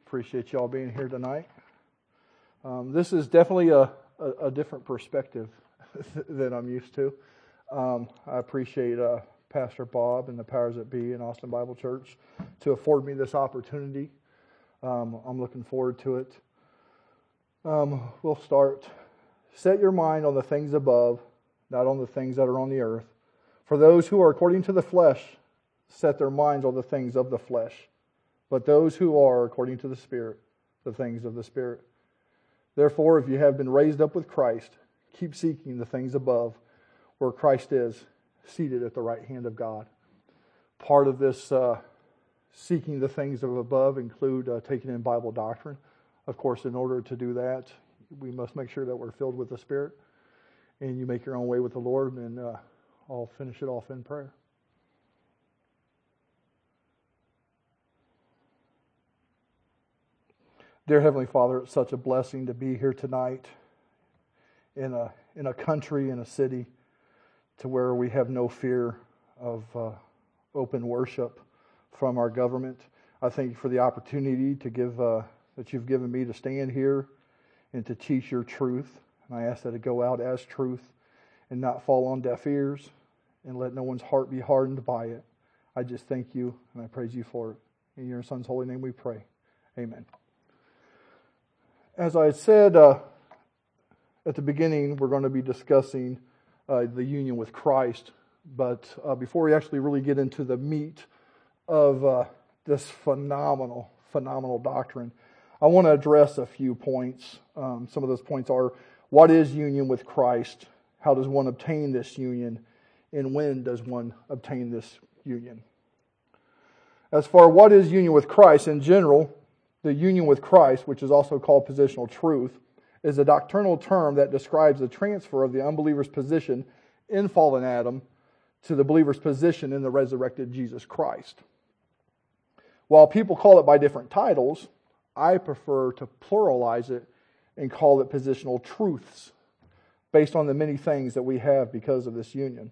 Appreciate y'all being here tonight. This is definitely a different perspective than I'm used to. I appreciate Pastor Bob and the Powers That Be in Austin Bible Church to afford me this opportunity. I'm looking forward to it. We'll start. Set your mind on the things above, not on the things that are on the earth. For those who are according to the flesh set their minds on the things of the flesh, but those who are according to the Spirit, the things of the Spirit. Therefore, if you have been raised up with Christ, keep seeking the things above, where Christ is, seated at the right hand of God. Part of this seeking the things of above include taking in Bible doctrine. Of course, in order to do that, we must make sure that we're filled with the Spirit. And you make your own way with the Lord, and I'll finish it off in prayer. Dear Heavenly Father, it's such a blessing to be here tonight in a country, in a city, to where we have no fear of open worship from our government. I thank you for the opportunity to give that you've given me to stand here and to teach your truth. And I ask that it go out as truth and not fall on deaf ears and let no one's heart be hardened by it. I just thank you and I praise you for it. In your Son's holy name we pray. Amen. As I said at the beginning, we're going to be discussing the union with Christ. But before we actually really get into the meat of this phenomenal doctrine, I want to address a few points. Some of those points are, what is union with Christ? How does one obtain this union? And when does one obtain this union? As for what is union with Christ, in general, the union with Christ, which is also called positional truth, is a doctrinal term that describes the transfer of the unbeliever's position in fallen Adam to the believer's position in the resurrected Jesus Christ. While people call it by different titles, I prefer to pluralize it and call it positional truths, based on the many things that we have because of this union.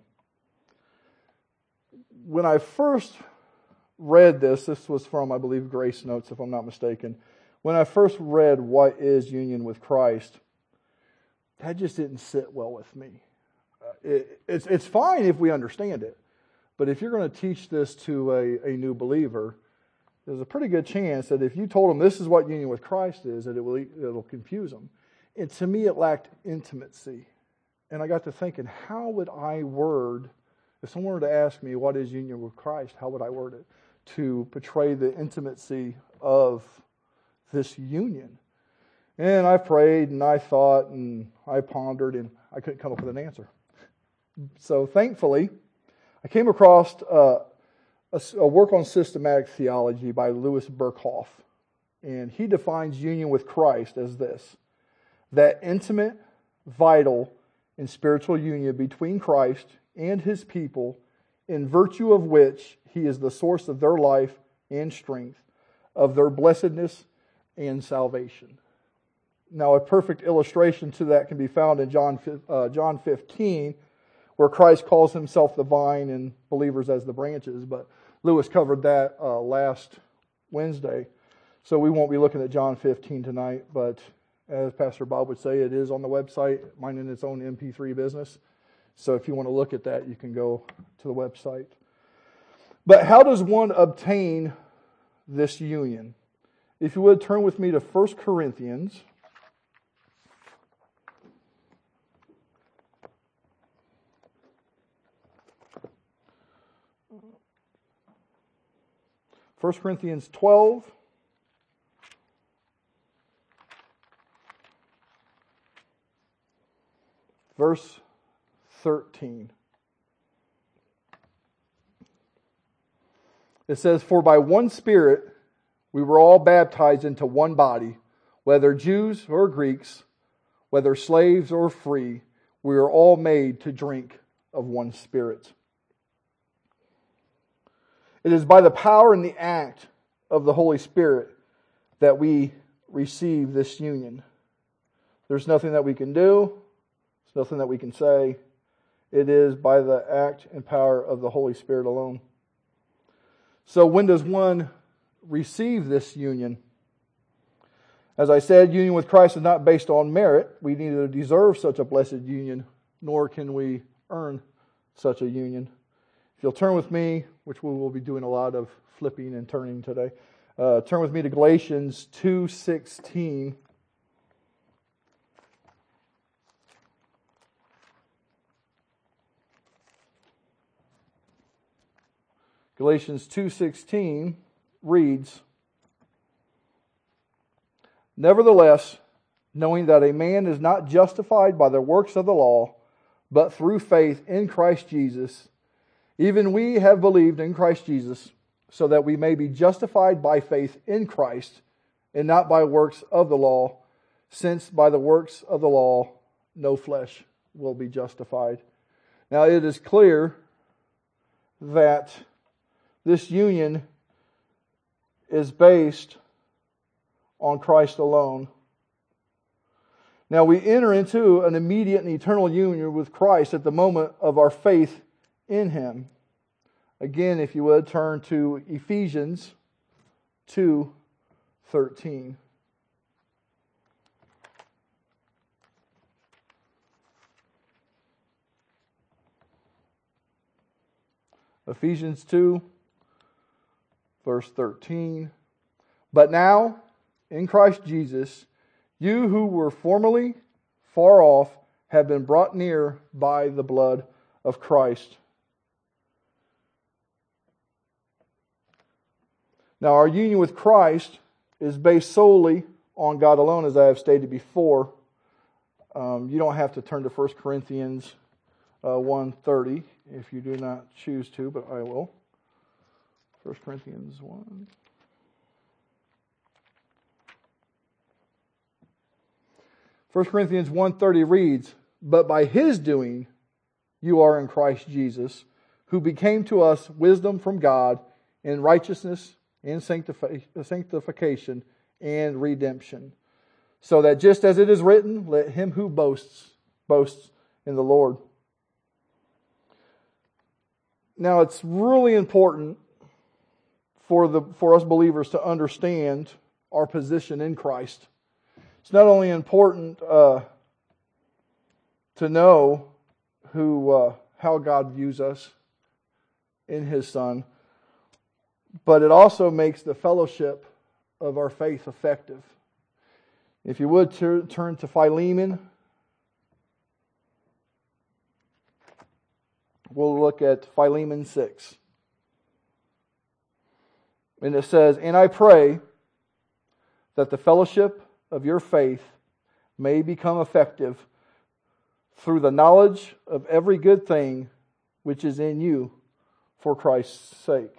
When I first read this was from, I believe, Grace Notes, if I'm not mistaken. When I first read what is union with Christ, that just didn't sit well with me. It's fine if we understand it, but if you're going to teach this to a new believer, there's a pretty good chance that if you told them this is what union with Christ is, that it'll confuse them. And to me, it lacked intimacy. And I got to thinking, how would I word, if someone were to ask me what is union with Christ, how would I word it to portray the intimacy of this union? And I prayed and I thought and I pondered and I couldn't come up with an answer. So thankfully, I came across a work on systematic theology by Louis Berkhoff. And he defines union with Christ as this: that intimate, vital, and spiritual union between Christ and His people, in virtue of which He is the source of their life and strength, of their blessedness and salvation. Now, a perfect illustration to that can be found in John 15, where Christ calls Himself the vine and believers as the branches. But Lewis covered that last Wednesday, so we won't be looking at John 15 tonight. But as Pastor Bob would say, it is on the website, minding its own MP3 business. So if you want to look at that, you can go to the website. But how does one obtain this union? If you would, turn with me to 1 Corinthians. 1 Corinthians 12. Verse 13. It says, "For by one Spirit we were all baptized into one body, whether Jews or Greeks, whether slaves or free, we are all made to drink of one Spirit." It is by the power and the act of the Holy Spirit that we receive this union. There's nothing that we can do. There's nothing that we can say. It is by the act and power of the Holy Spirit alone. So when does one receive this union? As I said, union with Christ is not based on merit. We neither deserve such a blessed union, nor can we earn such a union. If you'll turn with me, which we will be doing a lot of flipping and turning today, turn with me to Galatians 2:16. Galatians 2:16 reads, "Nevertheless, knowing that a man is not justified by the works of the law, but through faith in Christ Jesus, even we have believed in Christ Jesus, so that we may be justified by faith in Christ, and not by works of the law, since by the works of the law no flesh will be justified." Now it is clear that this union is based on Christ alone. Now we enter into an immediate and eternal union with Christ at the moment of our faith in Him. Again, if you would, turn to Ephesians 2:13. Ephesians 2, verse 13. "But now, in Christ Jesus, you who were formerly far off have been brought near by the blood of Christ." Now, our union with Christ is based solely on God alone, as I have stated before. You don't have to turn to 1 Corinthians 1:30 if you do not choose to, but I will. 1 Corinthians 1. First Corinthians 1:30 reads, "But by His doing you are in Christ Jesus, who became to us wisdom from God, in righteousness and sanctification and redemption. So that just as it is written, let him who boasts in the Lord." Now it's really important for us believers to understand our position in Christ. It's not only important to know how God views us in His Son, but it also makes the fellowship of our faith effective. If you would turn to Philemon, we'll look at Philemon 6. And it says, "And I pray that the fellowship of your faith may become effective through the knowledge of every good thing which is in you for Christ's sake."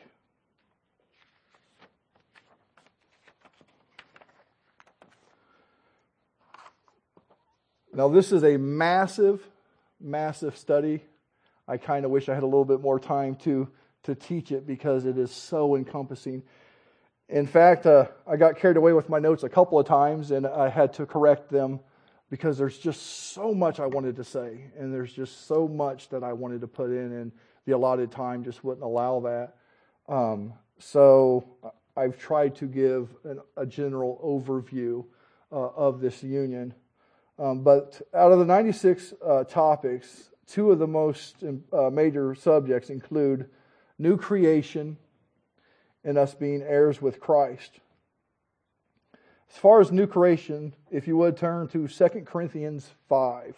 Now this is a massive, massive study. I kind of wish I had a little bit more time to teach it because it is so encompassing. In fact, I got carried away with my notes a couple of times and I had to correct them because there's just so much I wanted to say and there's just so much that I wanted to put in and the allotted time just wouldn't allow that. So I've tried to give a general overview of this union. But out of the 96 topics, two of the most major subjects include new creation and us being heirs with Christ. As far as new creation, if you would turn to 2 Corinthians 5.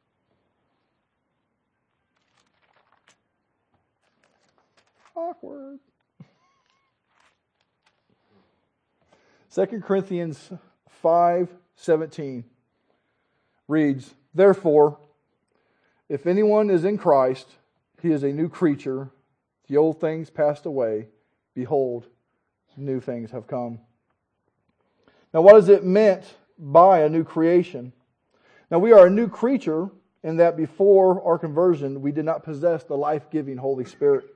Awkward. 2 Corinthians 5:17 reads, "Therefore, if anyone is in Christ, he is a new creature. The old things passed away. Behold, new things have come." Now, what is it meant by a new creation? Now, we are a new creature in that before our conversion, we did not possess the life-giving Holy Spirit.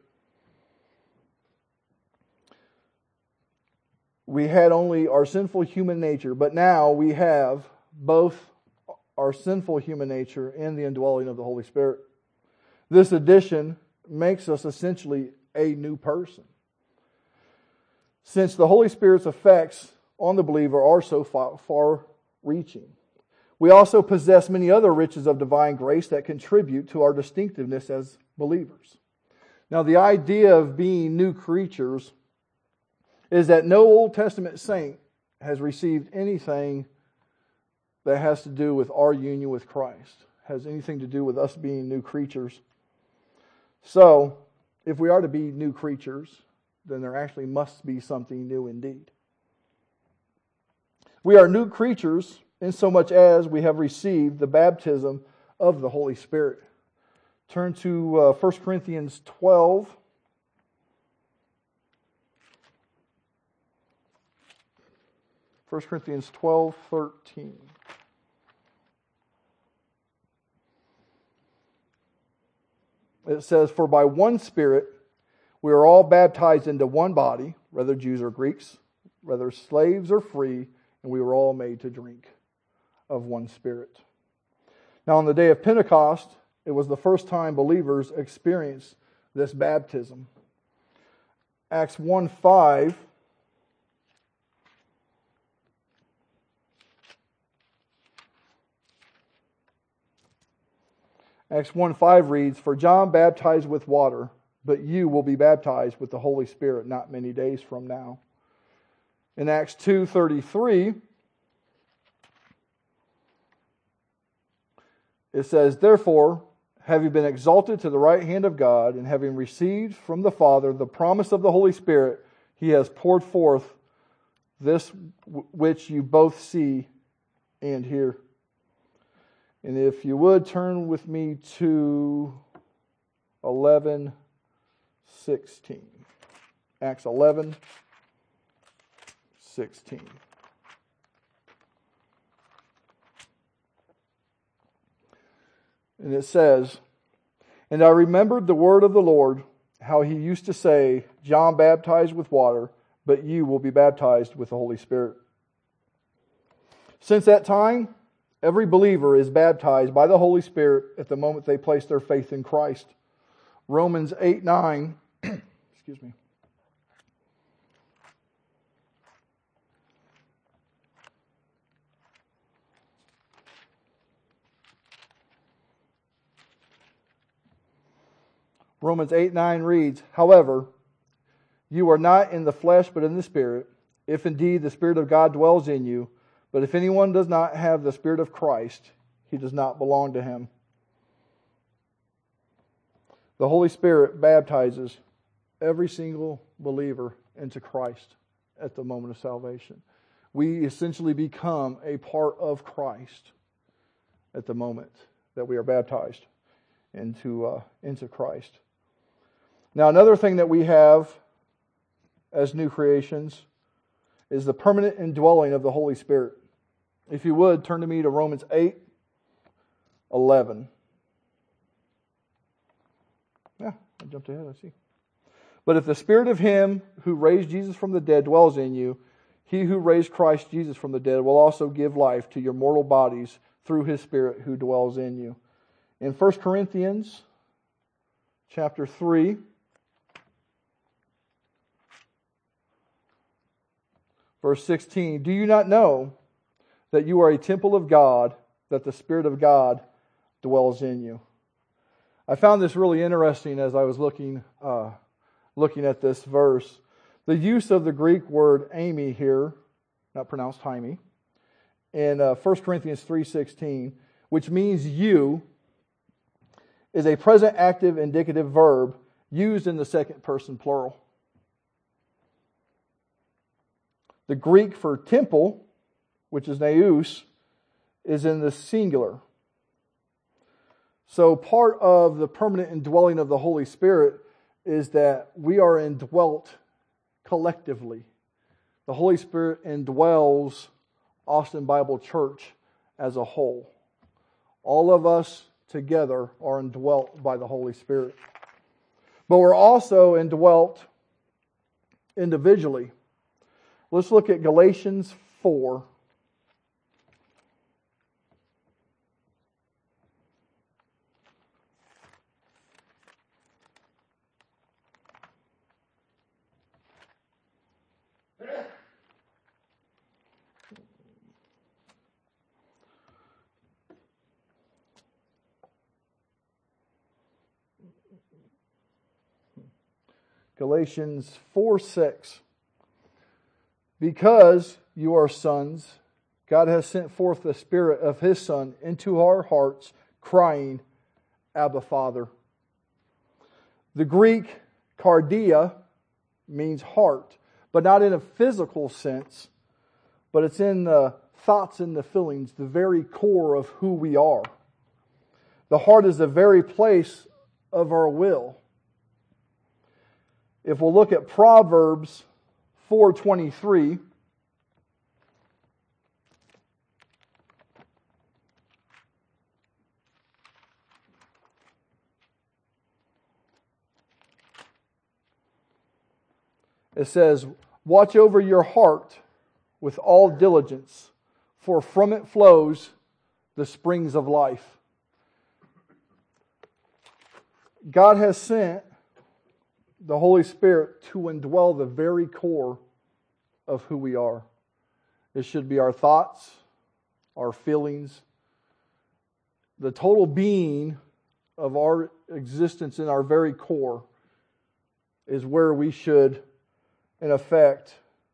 We had only our sinful human nature, but now we have both our sinful human nature and the indwelling of the Holy Spirit. This addition makes us essentially a new person. Since the Holy Spirit's effects on the believer are so far-reaching. We also possess many other riches of divine grace that contribute to our distinctiveness as believers. Now, the idea of being new creatures is that no Old Testament saint has received anything that has to do with our union with Christ, has anything to do with us being new creatures. So, if we are to be new creatures, then there actually must be something new indeed. We are new creatures in so much as we have received the baptism of the Holy Spirit. Turn to 1 Corinthians 12. 1 Corinthians 12:13. It says, "For by one Spirit we are all baptized into one body, whether Jews or Greeks, whether slaves or free, and we were all made to drink of one Spirit." Now on the day of Pentecost, it was the first time believers experienced this baptism. Acts 1:5 Acts 1:5 reads, "For John baptized with water, but you will be baptized with the Holy Spirit not many days from now." In Acts 2:33, it says, "Therefore, having been exalted to the right hand of God, and having received from the Father the promise of the Holy Spirit, He has poured forth this which you both see and hear." And if you would, turn with me to 11:16. Acts 11:16. And it says, "And I remembered the word of the Lord, how He used to say, John baptized with water, but you will be baptized with the Holy Spirit." Since that time, every believer is baptized by the Holy Spirit at the moment they place their faith in Christ. Romans 8:9, excuse me. Romans 8:9 reads, "However, you are not in the flesh but in the Spirit, if indeed the Spirit of God dwells in you. But if anyone does not have the Spirit of Christ, he does not belong to Him." The Holy Spirit baptizes every single believer into Christ at the moment of salvation. We essentially become a part of Christ at the moment that we are baptized into Christ. Now, another thing that we have as new creations is the permanent indwelling of the Holy Spirit. If you would, turn to me to Romans 8:11. Yeah, I jumped ahead, I see. "But if the Spirit of Him who raised Jesus from the dead dwells in you, He who raised Christ Jesus from the dead will also give life to your mortal bodies through His Spirit who dwells in you." In 1 Corinthians chapter 3, verse 16, "Do you not know that you are a temple of God, that the Spirit of God dwells in you?" I found this really interesting as I was looking at this verse. The use of the Greek word "eimi" here, not pronounced "hymi," in 1 Corinthians 3:16, which means "you," is a present active indicative verb used in the second person plural. The Greek for temple, which is naos, is in the singular. So part of the permanent indwelling of the Holy Spirit is that we are indwelt collectively. The Holy Spirit indwells Austin Bible Church as a whole. All of us together are indwelt by the Holy Spirit. But we're also indwelt individually. Let's look at Galatians 4. Galatians 4:6. Because you are sons, God has sent forth the Spirit of His Son into our hearts, crying, Abba, Father. The Greek cardia means heart, but not in a physical sense, but it's in the thoughts and the feelings, the very core of who we are. The heart is the very place of our will. If we'll look at Proverbs 4:23, it says, watch over your heart with all diligence, for from it flows the springs of life. God has sent the Holy Spirit to indwell the very core of who we are. It should be our thoughts, our feelings, the total being of our existence in our very core is where we should, in effect,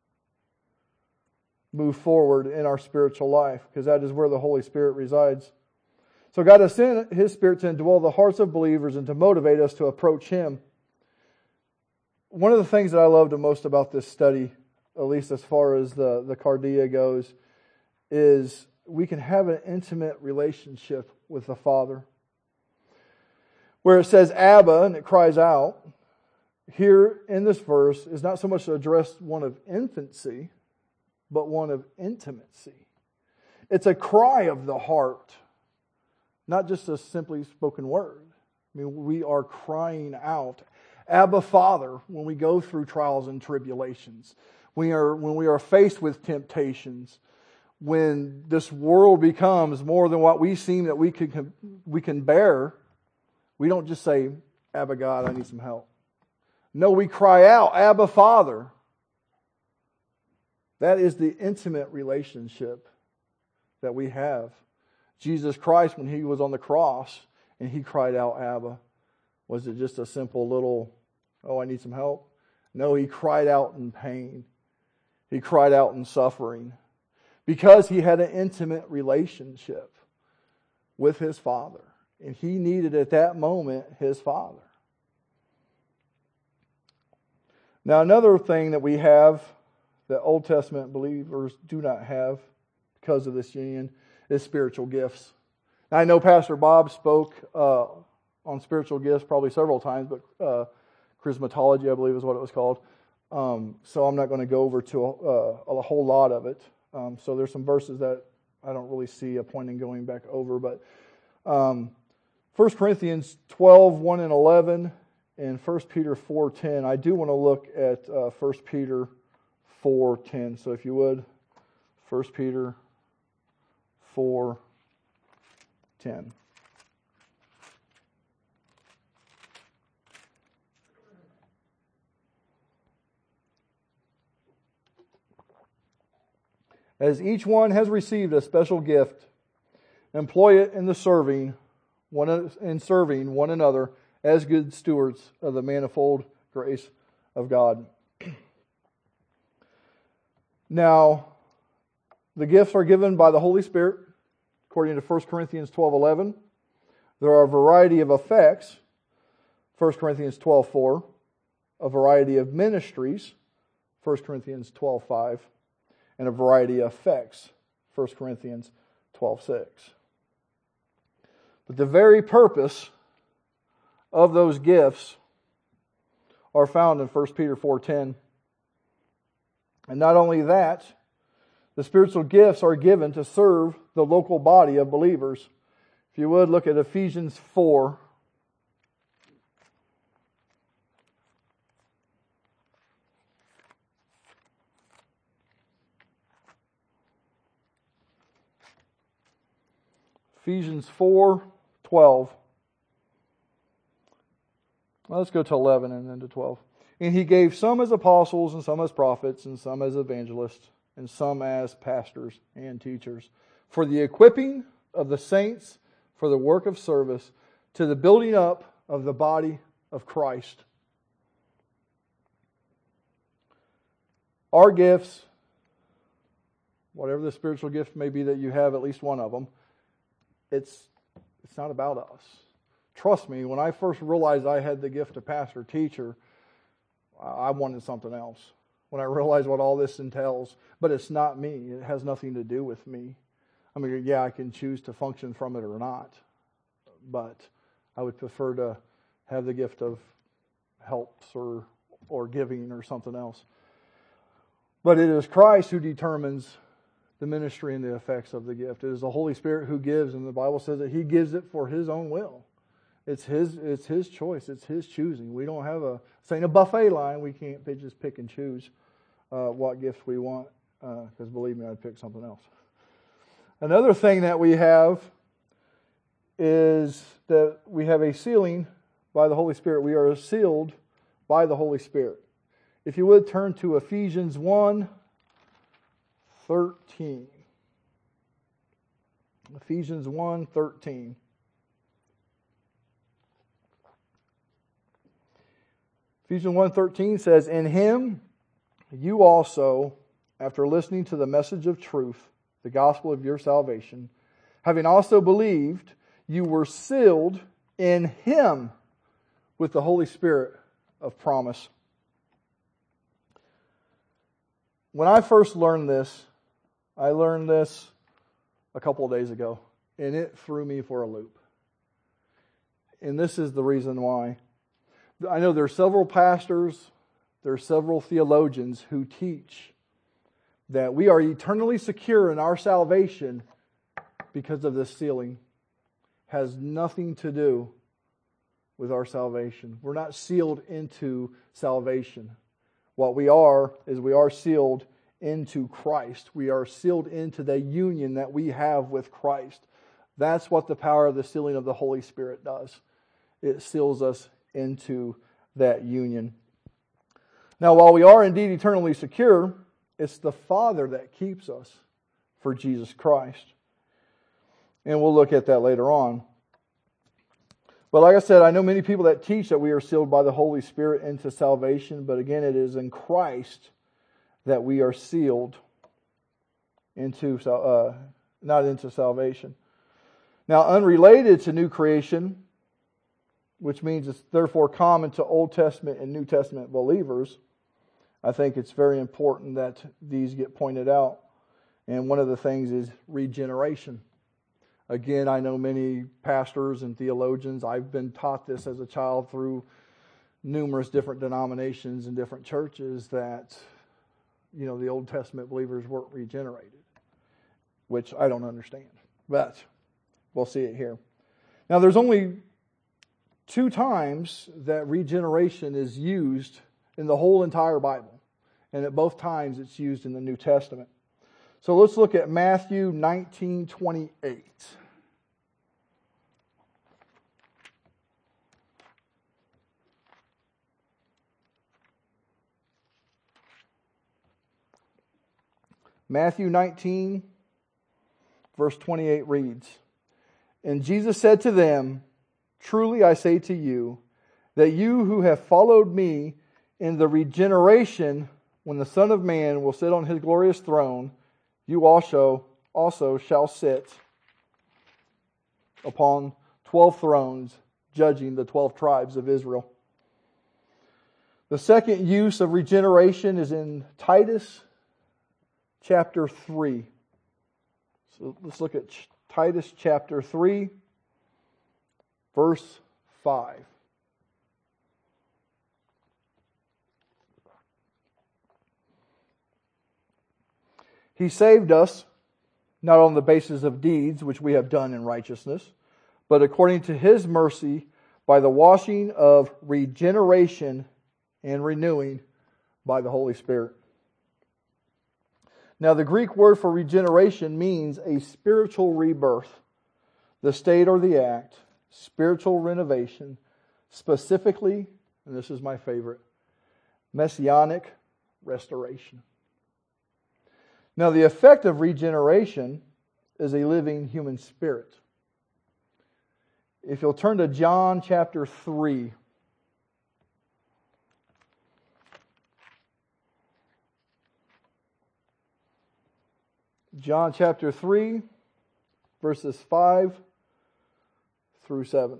move forward in our spiritual life, because that is where the Holy Spirit resides. So God has sent His Spirit to indwell the hearts of believers and to motivate us to approach Him. One of the things that I love the most about this study, at least as far as the cardia goes, is we can have an intimate relationship with the Father. Where it says Abba and it cries out, here in this verse is not so much addressed one of infancy, but one of intimacy. It's a cry of the heart, not just a simply spoken word. I mean, we are crying out, Abba, Father, when we go through trials and tribulations, when we are faced with temptations, when this world becomes more than what we seem that we can bear. We don't just say, Abba, God, I need some help. No, we cry out, Abba, Father. That is the intimate relationship that we have. Jesus Christ, when He was on the cross and He cried out, Abba, was it just a simple little, oh, I need some help? No, He cried out in pain. He cried out in suffering because He had an intimate relationship with His Father. And He needed at that moment His Father. Now, another thing that we have that Old Testament believers do not have because of this union is spiritual gifts. Now, I know Pastor Bob spoke on spiritual gifts probably several times, but charismatology, I believe, is what it was called. So I'm not going to go over to a whole lot of it. So there's some verses that I don't really see a point in going back over, but 1 Corinthians 12, 1 and 11, and 1 Peter 4:10. I do want to look at 1 Peter 4:10. So if you would, 1 Peter 4:10. As each one has received a special gift, employ it in serving one another as good stewards of the manifold grace of God. Now, the gifts are given by the Holy Spirit, according to 1 Corinthians 12:11. There are a variety of effects, 1 Corinthians 12:4. A variety of ministries, 1 Corinthians 12:5. And a variety of effects, 1 Corinthians 12:6. But the very purpose of those gifts are found in 1 Peter 4:10. And not only that, the spiritual gifts are given to serve the local body of believers. If you would, look at Ephesians 4. Ephesians 4:12. Well, let's go to 11 and then to 12. And He gave some as apostles, and some as prophets, and some as evangelists, and some as pastors and teachers, for the equipping of the saints, for the work of service, to the building up of the body of Christ. Our gifts, whatever the spiritual gift may be that you have, at least one of them, it's not about us. Trust me, when I first realized I had the gift of pastor teacher, I wanted something else. When I realized what all this entails, but it's not me. It has nothing to do with me. I mean, yeah, I can choose to function from it or not, but I would prefer to have the gift of helps or giving or something else. But it is Christ who determines the ministry and the effects of the gift. It is the Holy Spirit who gives, and the Bible says that He gives it for His own will. It's His choice. It's His choosing. We don't have this ain't a buffet line. We can't just pick and choose what gift we want, because believe me, I'd pick something else. Another thing that we have is that we have a sealing by the Holy Spirit. We are sealed by the Holy Spirit. If you would turn to Ephesians 1:13. Ephesians 1:13. Ephesians 1:13 says, "In Him you also, after listening to the message of truth, the gospel of your salvation, having also believed, you were sealed in Him with the Holy Spirit of promise." When I first learned this, I learned this a couple of days ago, and it threw me for a loop. And this is the reason why. I know there are several pastors, there are several theologians who teach that we are eternally secure in our salvation because of this sealing. Has nothing to do with our salvation. We're not sealed into salvation. What we are is we are sealed into Christ. We are sealed into the union that we have with Christ. That's what the power of the sealing of the Holy Spirit does. It seals us into that union. Now, while we are indeed eternally secure, it's the Father that keeps us for Jesus Christ. And we'll look at that later on. But like I said, I know many people that teach that we are sealed by the Holy Spirit into salvation. But again, it is in Christ that we are sealed into, not into salvation. Now, unrelated to new creation, which means it's therefore common to Old Testament and New Testament believers, I think it's very important that these get pointed out. And one of the things is regeneration. Again, I know many pastors and theologians. I've been taught this as a child through numerous different denominations and different churches that, the Old Testament believers weren't regenerated, which I don't understand. But we'll see it here. Now, there's only 2 times that regeneration is used in the whole entire Bible. And at both times it's used in the New Testament. So let's look at Matthew 19:28. Matthew 19, verse 28 reads, "And Jesus said to them, Truly I say to you, that you who have followed me in the regeneration, when the Son of Man will sit on His glorious throne, you also shall sit upon 12 thrones, judging the 12 tribes of Israel." The second use of regeneration is in Titus chapter 3. So let's look at Titus chapter 3, verse 5. "He saved us, not on the basis of deeds which we have done in righteousness, but according to His mercy, by the washing of regeneration and renewing by the Holy Spirit." Now, the Greek word for regeneration means a spiritual rebirth, the state or the act, spiritual renovation, specifically, and this is my favorite, messianic restoration. Now, the effect of regeneration is a living human spirit. If you'll turn to John chapter 3, John chapter 3, verses 5 through 7.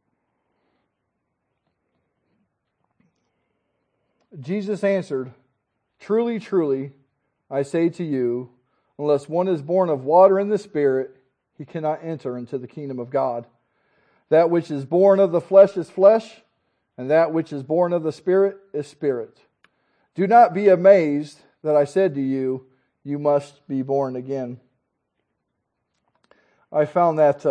Jesus answered, "Truly, truly, I say to you, unless one is born of water and the Spirit, he cannot enter into the kingdom of God. That which is born of the flesh is flesh, and that which is born of the Spirit is spirit. Do not be amazed that I said to you, you must be born again." I found that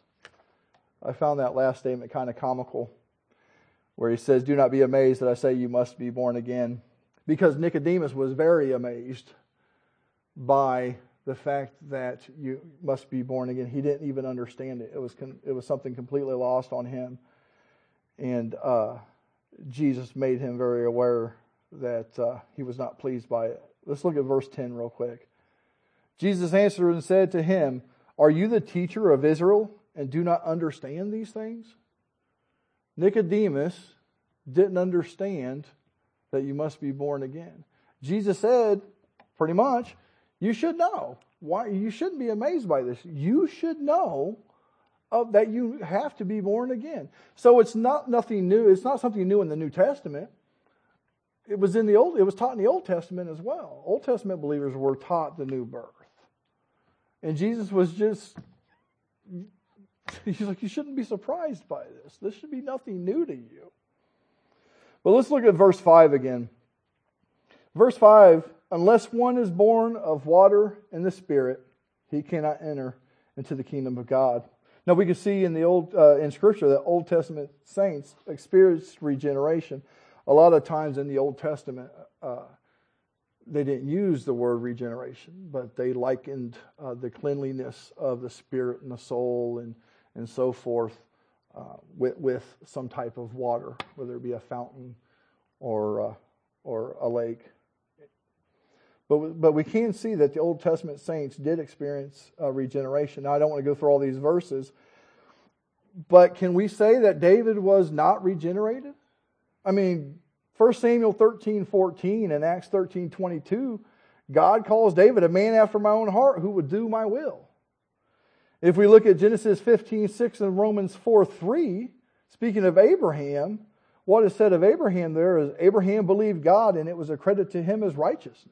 last statement kind of comical, where he says, "Do not be amazed that I say you must be born again," because Nicodemus was very amazed by the fact that you must be born again. He didn't even understand it. It was something completely lost on him, and Jesus made him very aware that he was not pleased by it. Let's look at verse 10 real quick. Jesus answered and said to him, "Are you the teacher of Israel and do not understand these things?" Nicodemus didn't understand that you must be born again. Jesus said, pretty much, you should know. Why? You shouldn't be amazed by this. You should know that you have to be born again. So it's not nothing new. It's not something new in the New Testament. It was taught in the Old Testament as well. Old Testament believers were taught the new birth. And Jesus was he's like, you shouldn't be surprised by this. This should be nothing new to you. But let's look at verse 5 again. Verse 5, unless one is born of water and the Spirit, he cannot enter into the kingdom of God. Now we can see in Scripture that Old Testament saints experienced regeneration. A lot of times in the Old Testament, they didn't use the word regeneration, but they likened the cleanliness of the spirit and the soul and so forth with some type of water, whether it be a fountain or a lake. But we can see that the Old Testament saints did experience regeneration. Now, I don't want to go through all these verses, but can we say that David was not regenerated? I mean, 1 Samuel 13:14 and Acts 13:22, God calls David a man after my own heart who would do my will. If we look at Genesis 15:6 and Romans 4:3, speaking of Abraham, what is said of Abraham there is Abraham believed God and it was accredited to him as righteousness.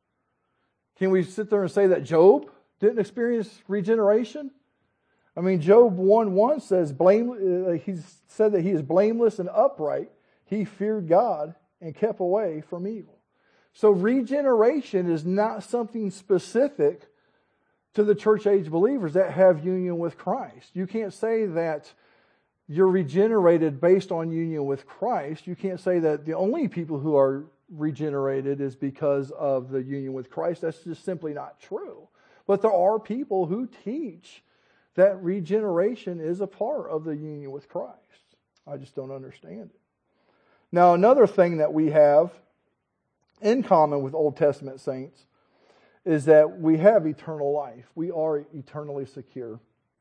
Can we sit there and say that Job didn't experience regeneration? I mean, Job 1:1 says he said that he is blameless and upright. He feared God and kept away from evil. So regeneration is not something specific to the church age believers that have union with Christ. You can't say that you're regenerated based on union with Christ. You can't say that the only people who are regenerated is because of the union with Christ. That's just simply not true. But there are people who teach that regeneration is a part of the union with Christ. I just don't understand it. Now, another thing that we have in common with Old Testament saints is that we have eternal life. We are eternally secure.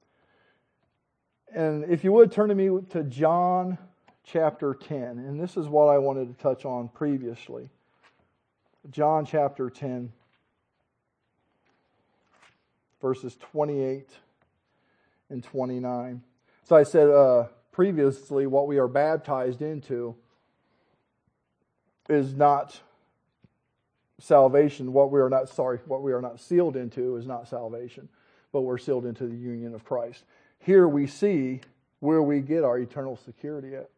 And if you would turn to me to John chapter 10, and this is what I wanted to touch on previously. John chapter 10, verses 28 and 29. So I said previously, what we are baptized into is not salvation. What we are not sealed into is not salvation, but we're sealed into the union of Christ. Here we see where we get our eternal security at.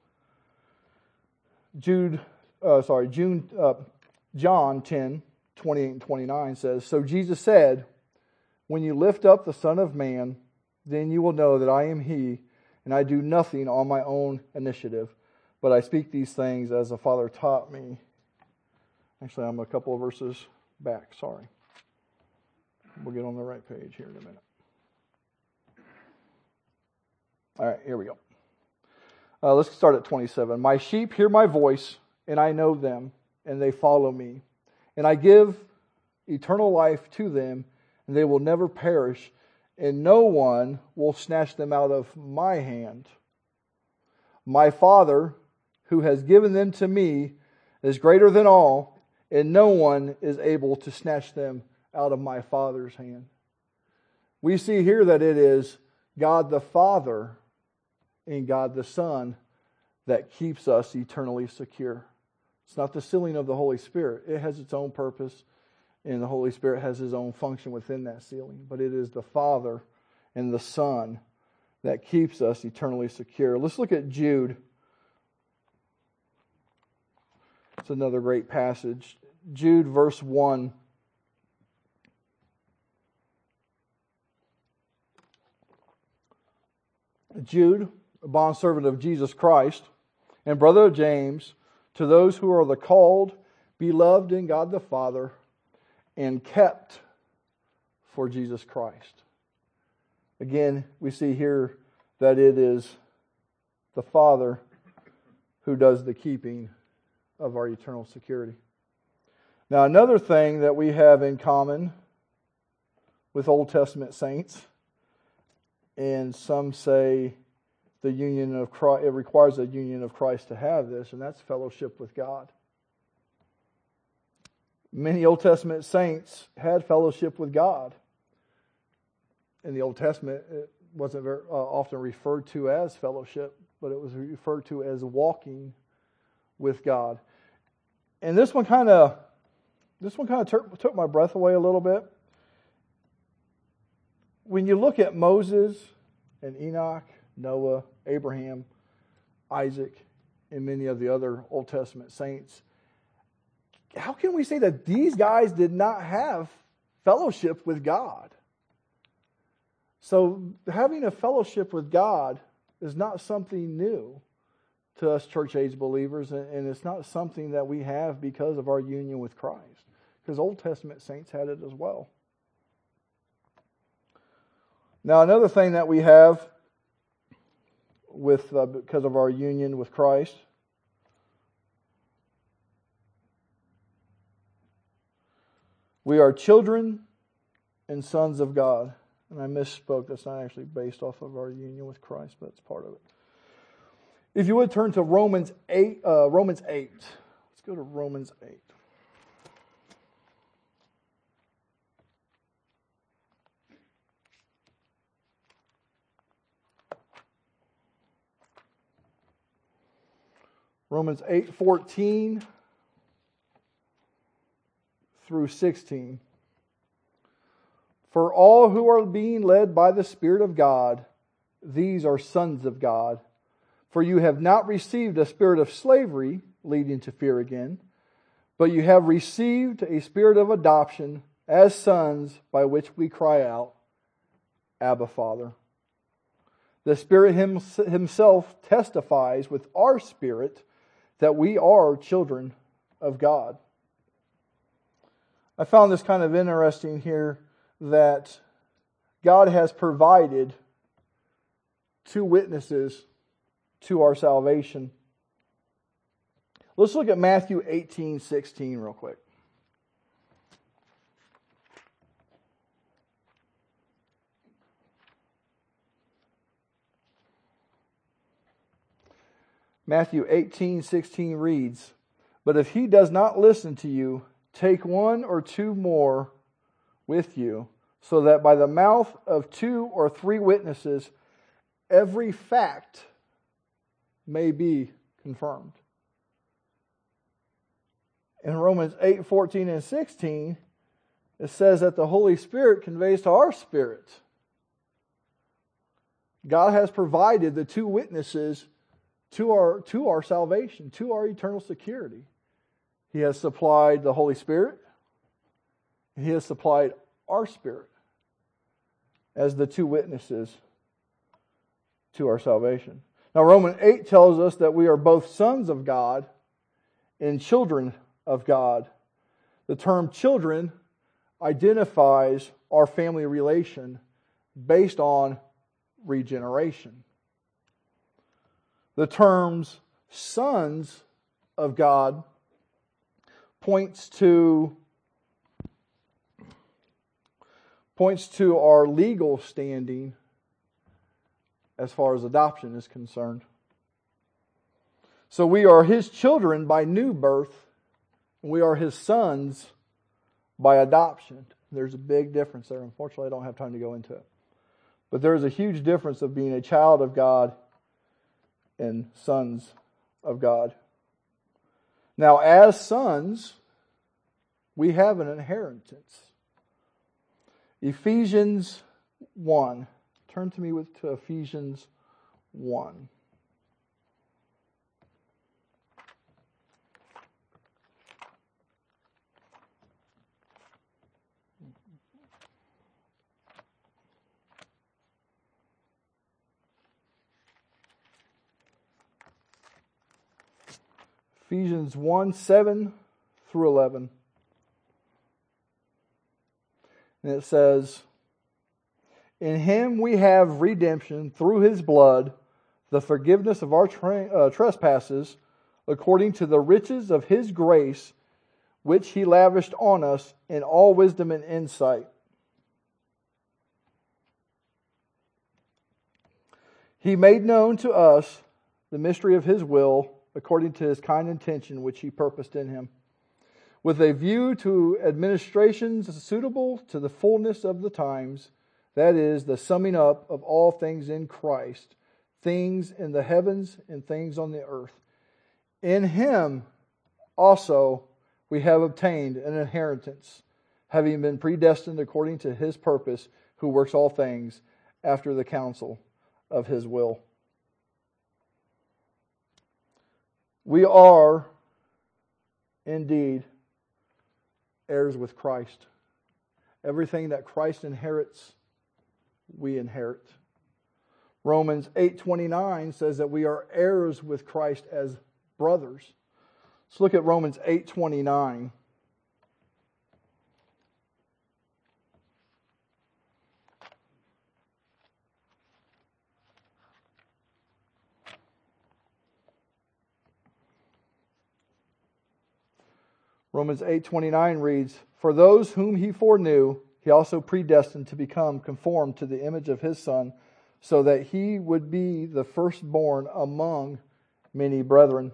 John 10, 28 and 29 says, "So Jesus said, when you lift up the Son of Man, then you will know that I am He, and I do nothing on my own initiative, but I speak these things as the Father taught me." Actually, I'm a couple of verses back, sorry. We'll get on the right page here in a minute. All right, here we go. Let's start at 27. "My sheep hear my voice, and I know them, and they follow me. And I give eternal life to them, and they will never perish, and no one will snatch them out of my hand. My Father, who has given them to me, is greater than all, and no one is able to snatch them out of my Father's hand. We see here that it is God the Father and God the Son that keeps us eternally secure. It's not the sealing of the Holy Spirit. It has its own purpose, and the Holy Spirit has His own function within that sealing. But it is the Father and the Son that keeps us eternally secure. Let's look at Jude. It's another great passage. Jude verse 1. Jude, a bondservant of Jesus Christ, and brother of James, to those who are the called, beloved in God the Father, and kept for Jesus Christ. Again, we see here that it is the Father who does the keeping of our eternal security. Now, another thing that we have in common with Old Testament saints, and some say the union of Christ, it requires a union of Christ to have this, and that's fellowship with God. Many Old Testament saints had fellowship with God. In the Old Testament, it wasn't very often referred to as fellowship, but it was referred to as walking with God. And this one kind of took my breath away a little bit. When you look at Moses and Enoch, Noah, Abraham, Isaac, and many of the other Old Testament saints, how can we say that these guys did not have fellowship with God? So having a fellowship with God is not something new to us church age believers, and it's not something that we have because of our union with Christ, because Old Testament saints had it as well. Now, another thing that we have because of our union with Christ, we are children and sons of God. And I misspoke. That's not actually based off of our union with Christ, but it's part of it. If you would turn to Romans 8. Let's go to Romans 8. Romans 8:14 through 16. For all who are being led by the Spirit of God, these are sons of God. For you have not received a spirit of slavery, leading to fear again, but you have received a spirit of adoption as sons, by which we cry out, Abba, Father. The Spirit Himself testifies with our spirit that we are children of God. I found this kind of interesting here, that God has provided two witnesses to our salvation. Let's look at Matthew 18:16 real quick. Matthew 18:16 reads, "But if he does not listen to you, take one or two more with you, so that by the mouth of 2 or 3 witnesses, every fact may be confirmed." In Romans 8:14 and 16, it says that the Holy Spirit conveys to our spirit. God has provided the 2 witnesses to our salvation, to our eternal security. He has supplied the Holy Spirit. He has supplied our spirit as the 2 witnesses to our salvation. Now, Romans 8 tells us that we are both sons of God and children of God. The term children identifies our family relation based on regeneration. The terms sons of God points to our legal standing as far as adoption is concerned. So we are His children by new birth, and we are His sons by adoption. There's a big difference there. Unfortunately, I don't have time to go into it. But there is a huge difference of being a child of God and sons of God. Now, as sons, we have an inheritance. Ephesians 1. Turn to me to Ephesians 1. Ephesians 1, 7 through 11. And it says, "In Him we have redemption through His blood, the forgiveness of our trespasses, according to the riches of His grace, which He lavished on us in all wisdom and insight. He made known to us the mystery of His will, according to His kind intention which He purposed in Him, with a view to administrations suitable to the fullness of the times, that is, the summing up of all things in Christ, things in the heavens and things on the earth. In Him also we have obtained an inheritance, having been predestined according to His purpose, who works all things after the counsel of His will." We are indeed heirs with Christ. Everything that Christ inherits, we inherit. Romans 8:29 says that we are heirs with Christ as brothers. Let's look at Romans 8:29. Romans 8:29 reads, "For those whom He foreknew, He also predestined to become conformed to the image of His Son, so that He would be the firstborn among many brethren."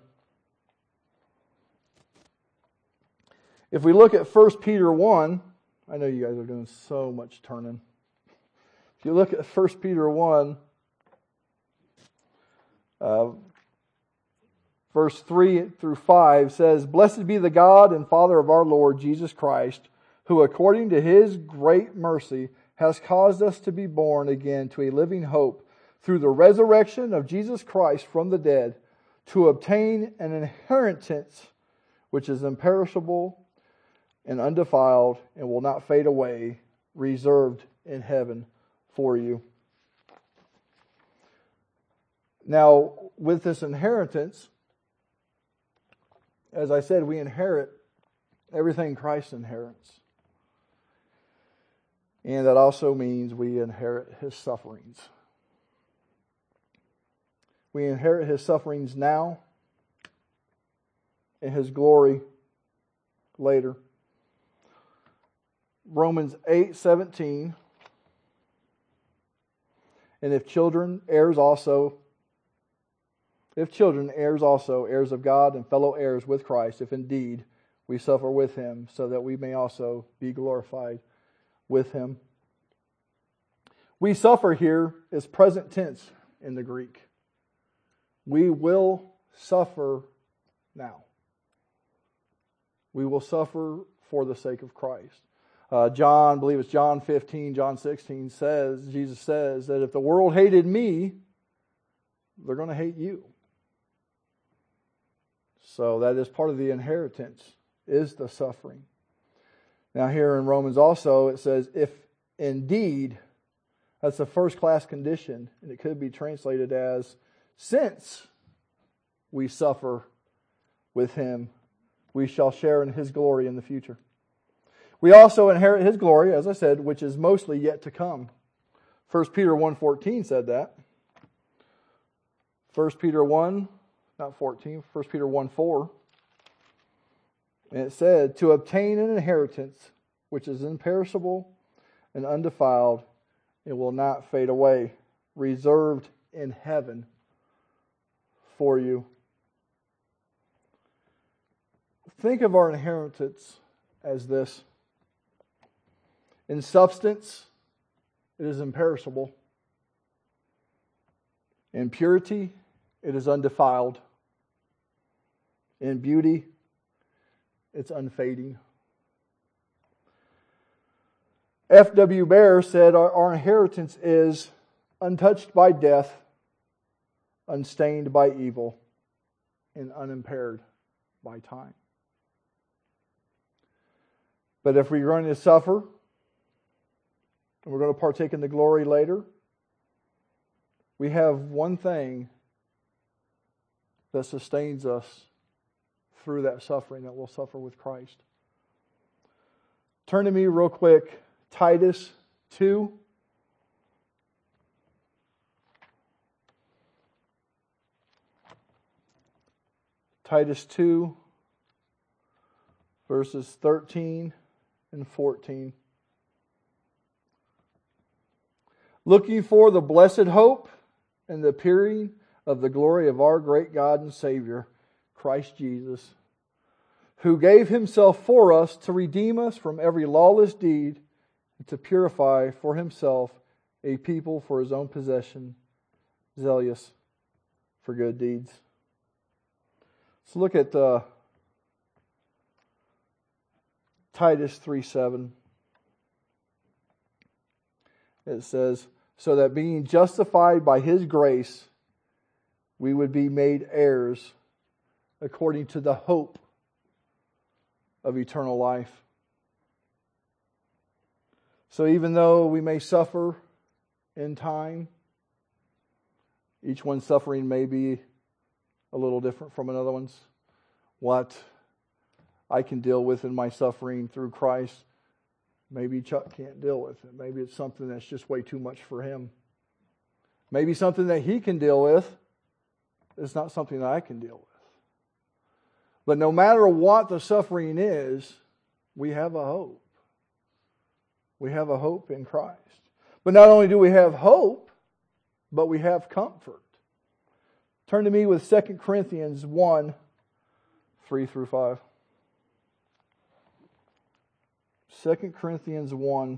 If we look at 1 Peter 1, I know you guys are doing so much turning. If you look at 1 Peter 1, verse 3 through 5 says, "Blessed be the God and Father of our Lord Jesus Christ, who according to His great mercy has caused us to be born again to a living hope through the resurrection of Jesus Christ from the dead, to obtain an inheritance which is imperishable and undefiled and will not fade away, reserved in heaven for you." Now, with this inheritance, as I said, we inherit everything Christ inherits. And that also means we inherit His sufferings. We inherit His sufferings now and His glory later. Romans 8:17, "And if children, heirs also, heirs of God and fellow heirs with Christ, if indeed we suffer with Him, so that we may also be glorified with Him." We suffer here is present tense in the Greek. We will suffer now. We will suffer for the sake of Christ. John, I believe it's John 15, John 16 says, Jesus says that if the world hated me, they're going to hate you. So that is part of the inheritance, is the suffering. Now here in Romans also it says, if indeed, that's a first class condition, and it could be translated as, since we suffer with Him, we shall share in His glory in the future. We also inherit His glory, as I said, which is mostly yet to come. 1 Peter 1:14 said that. 1 Peter 1, not 14, 1 Peter 1:4. And it said, "To obtain an inheritance which is imperishable and undefiled, and will not fade away, reserved in heaven for you." Think of our inheritance as this. In substance, it is imperishable. In purity, it is undefiled. In beauty, it's unfading. F.W. Bear said our inheritance is untouched by death, unstained by evil, and unimpaired by time. But if we're going to suffer, and we're going to partake in the glory later, we have one thing that sustains us through that suffering that we'll suffer with Christ. Turn to me real quick, Titus 2. Titus 2, verses 13 and 14. Looking for the blessed hope and the appearing of the glory of our great God and Savior, Christ Jesus, who gave Himself for us to redeem us from every lawless deed and to purify for Himself a people for His own possession, zealous for good deeds. Let's look at Titus 3:7. It says, so that being justified by His grace, we would be made heirs according to the hope of eternal life. So even though we may suffer in time, each one's suffering may be a little different from another one's. What I can deal with in my suffering through Christ, maybe Chuck can't deal with it. Maybe it's something that's just way too much for him. Maybe something that he can deal with is not something that I can deal with. But no matter what the suffering is, we have a hope. We have a hope in Christ. But not only do we have hope, but we have comfort. Turn to me with 2 Corinthians 1, 3 through 5. 2 Corinthians 1.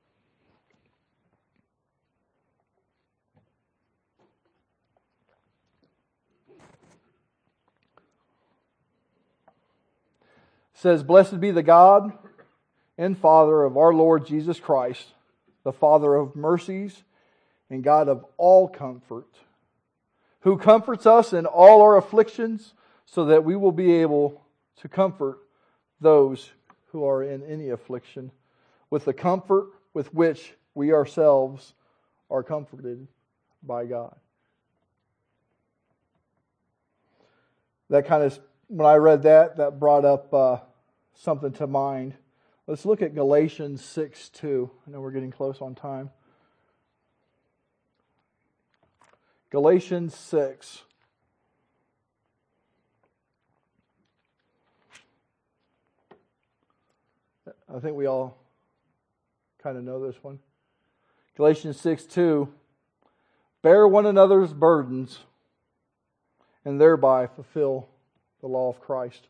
Says, blessed be the God and Father of our Lord Jesus Christ, the Father of mercies and God of all comfort, who comforts us in all our afflictions, so that we will be able to comfort those who are in any affliction with the comfort with which we ourselves are comforted by God. That kind of, when I read that, that brought up something to mind. Let's look at Galatians 6:2. I know we're getting close on time. Galatians 6. I think we all kind of know this one. Galatians 6:2. Bear one another's burdens and thereby fulfill the law of Christ.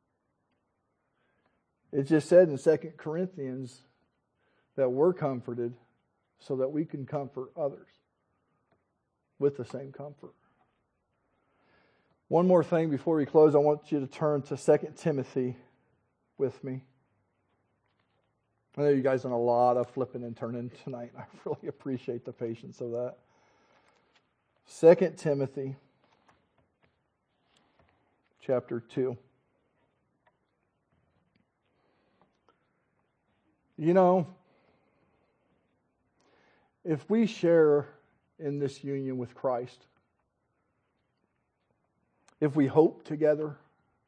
It just said in 2 Corinthians that we're comforted so that we can comfort others with the same comfort. One more thing before we close, I want you to turn to 2 Timothy with me. I know you guys done a lot of flipping and turning tonight. I really appreciate the patience of that. 2 Timothy chapter 2. You know, if we share in this union with Christ, if we hope together,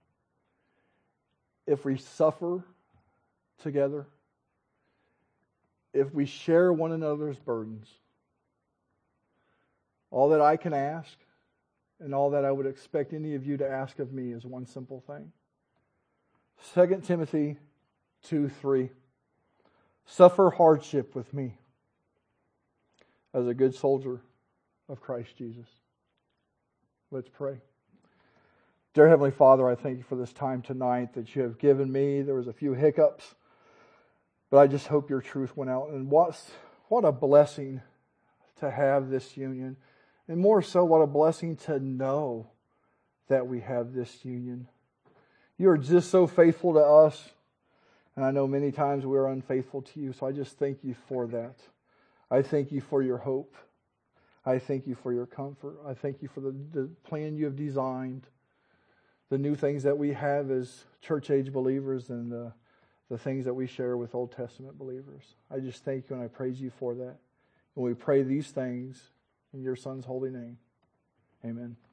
if we suffer together, if we share one another's burdens, all that I can ask and all that I would expect any of you to ask of me is one simple thing. 2 Timothy 2:3. Suffer hardship with me as a good soldier of Christ Jesus. Let's pray. Dear Heavenly Father, I thank you for this time tonight that you have given me. There was a few hiccups But I just hope your truth went out. And what a blessing to have this union. And more so, what a blessing to know that we have this union. You are just so faithful to us. And I know many times we are unfaithful to you. So I just thank you for that. I thank you for your hope. I thank you for your comfort. I thank you for the plan you have designed. The new things that we have as church age believers and the things that we share with Old Testament believers. I just thank you and I praise you for that. And we pray these things in your Son's holy name. Amen.